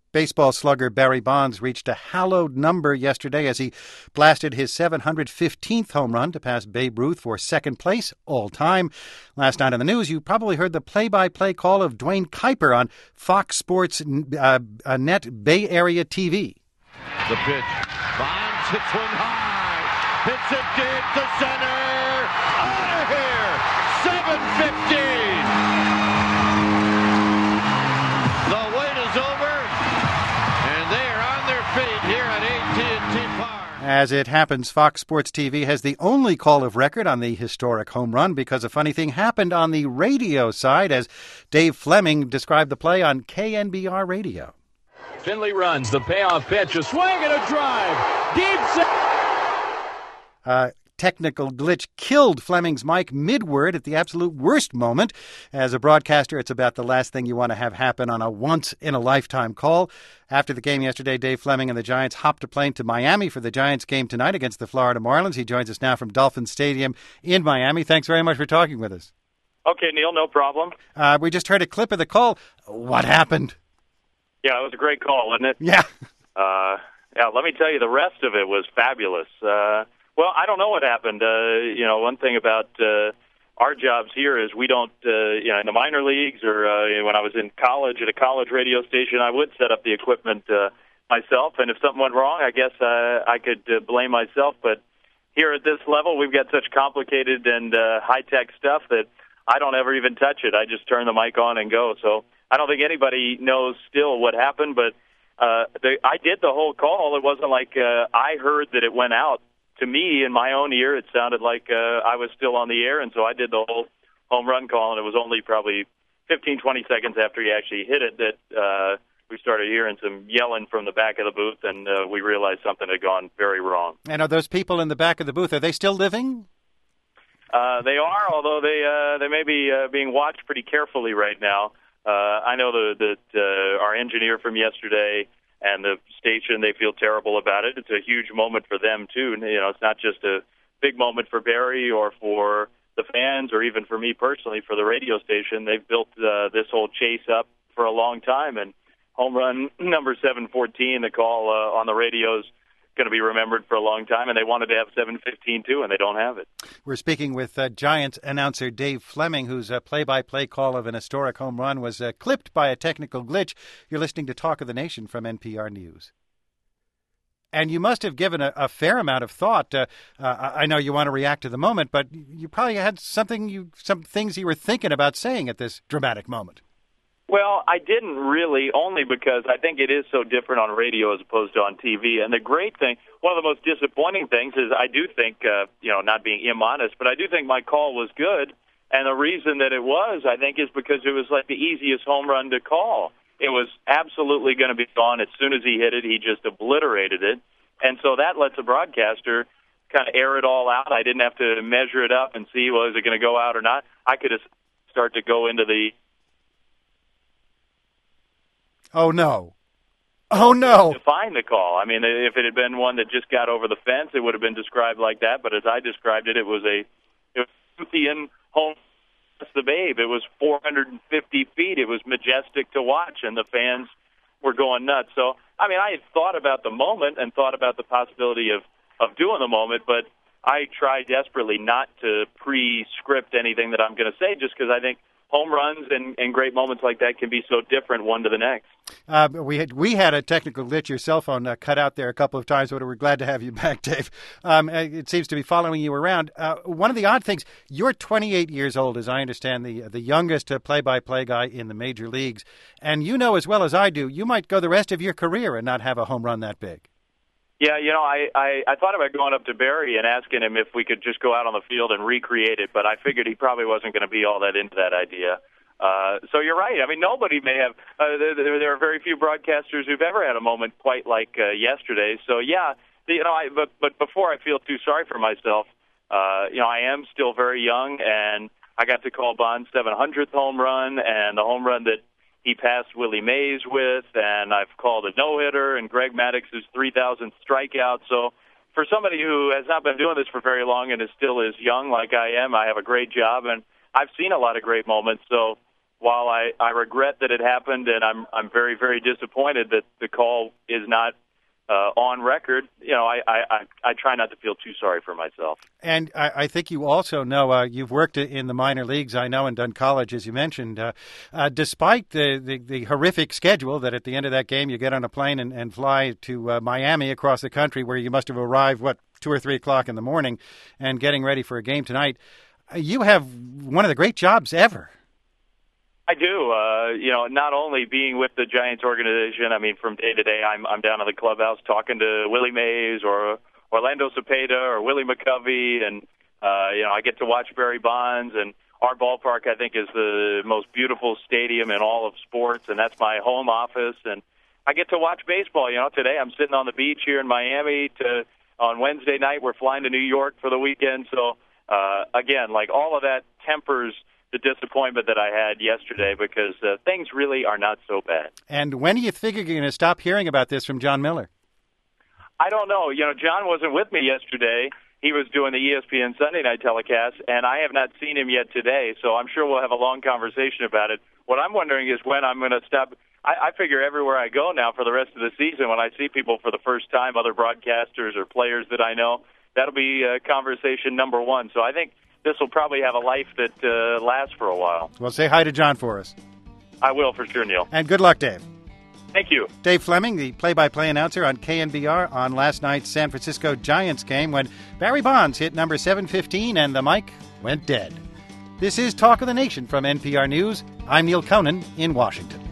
Baseball slugger Barry Bonds reached a hallowed number yesterday as he blasted his 715th home run to pass Babe Ruth for second place all time. Last night on the news, you probably heard the play-by-play call of Dwayne Kuiper on Fox Sports Net Bay Area TV. The pitch. Bonds hits one high. Hits it deep to center. Out of here. 7:15. The wait is over, and they are on their feet here at AT&T Park. As it happens, Fox Sports TV has the only call of record on the historic home run because a funny thing happened on the radio side as Dave Fleming described the play on KNBR Radio. Finley runs, the payoff pitch, a swing and a drive. Deep Technical glitch killed Fleming's mic mid-word at the absolute worst moment. As a broadcaster, it's about the last thing you want to have happen on a once-in-a-lifetime call. After the game yesterday, Dave Fleming and the Giants hopped a plane to Miami for the Giants game tonight against the Florida Marlins. He joins us now from Dolphin Stadium in Miami. Thanks very much for talking with us. Okay, Neil, no problem. We just heard a clip of the call. What happened? Yeah, it was a great call, wasn't it? Yeah. Let me tell you, the rest of it was fabulous. Well, I don't know what happened. One thing about our jobs here is we don't, in the minor leagues or when I was in college at a college radio station, I would set up the equipment myself. And if something went wrong, I guess I could blame myself. But here at this level, we've got such complicated and high-tech stuff that I don't ever even touch it. I just turn the mic on and go. So I don't think anybody knows still what happened, but I did the whole call. It wasn't like I heard that it went out. To me, in my own ear, it sounded like I was still on the air, and so I did the whole home run call, and it was only probably 15, 20 seconds after he actually hit it that we started hearing some yelling from the back of the booth, and we realized something had gone very wrong. And are those people in the back of the booth, are they still living? They are, although they may be being watched pretty carefully right now. I know that our engineer from yesterday and the station, they feel terrible about it. It's a huge moment for them, too. It's not just a big moment for Barry or for the fans or even for me personally, for the radio station. They've built this whole chase up for a long time, and home run number 714, the call on the radio is going to be remembered for a long time, and they wanted to have 715 too, and they don't have it. We're speaking with Giants announcer Dave Fleming, whose play-by-play call of an historic home run was clipped by a technical glitch. You're listening to Talk of the Nation from NPR News. And you must have given a fair amount of thought. I know you want to react to the moment, but you probably had some things you were thinking about saying at this dramatic moment. Well, I didn't really, only because I think it is so different on radio as opposed to on TV. And the great thing, one of the most disappointing things is I do think, not being immodest, but I do think my call was good. And the reason that it was, I think, is because it was like the easiest home run to call. It was absolutely going to be gone as soon as he hit it. He just obliterated it. And so that lets a broadcaster kind of air it all out. I didn't have to measure it up and see, well, is it going to go out or not? I could just start to go into the Oh, no. Define the call. I mean, if it had been one that just got over the fence, it would have been described like that. But as I described it, it was Toothian home the Babe. It was 450 feet. It was majestic to watch, and the fans were going nuts. So, I mean, I had thought about the moment and thought about the possibility of doing the moment, but I try desperately not to pre-script anything that I'm going to say just because I think home runs and great moments like that can be so different one to the next. We had a technical glitch. Your cell phone cut out there a couple of times, but we're glad to have you back, Dave. It seems to be following you around. One of the odd things, you're 28 years old, as I understand, the youngest play-by-play guy in the major leagues. And you know as well as I do, you might go the rest of your career and not have a home run that big. Yeah, I thought about going up to Barry and asking him if we could just go out on the field and recreate it, but I figured he probably wasn't going to be all that into that idea. So you're right. I mean, nobody may have. There are very few broadcasters who've ever had a moment quite like yesterday. So yeah, but before I feel too sorry for myself, I am still very young, and I got to call Bond's 700th home run and the home run that he passed Willie Mays with, and I've called a no-hitter, and Greg Maddox's 3,000th strikeout. So for somebody who has not been doing this for very long and is still as young like I am, I have a great job, and I've seen a lot of great moments. So while I regret that it happened, and I'm very, very disappointed that the call is not on record, I try not to feel too sorry for myself. And I think you also know, you've worked in the minor leagues, I know, and done college, as you mentioned. Despite the horrific schedule that at the end of that game you get on a plane and fly to Miami across the country, where you must have arrived, 2 or 3 o'clock in the morning, and getting ready for a game tonight, you have one of the great jobs ever. I do. Not only being with the Giants organization, I mean, from day to day, I'm down in the clubhouse talking to Willie Mays or Orlando Cepeda or Willie McCovey, and I get to watch Barry Bonds. And our ballpark, I think, is the most beautiful stadium in all of sports, and that's my home office. And I get to watch baseball. Today I'm sitting on the beach here in Miami. On Wednesday night, we're flying to New York for the weekend. So again, like all of that tempers the disappointment that I had yesterday, because things really are not so bad. And when do you think you're going to stop hearing about this from John Miller? I don't know. John wasn't with me yesterday. He was doing the ESPN Sunday night telecast, and I have not seen him yet today, so I'm sure we'll have a long conversation about it. What I'm wondering is when I'm going to stop. I figure everywhere I go now for the rest of the season, when I see people for the first time, other broadcasters or players that I know, that'll be conversation number one. So I think this will probably have a life that lasts for a while. Well, say hi to John for us. I will, for sure, Neil. And good luck, Dave. Thank you. Dave Fleming, the play-by-play announcer on KNBR on last night's San Francisco Giants game when Barry Bonds hit number 715 and the mic went dead. This is Talk of the Nation from NPR News. I'm Neil Conan in Washington.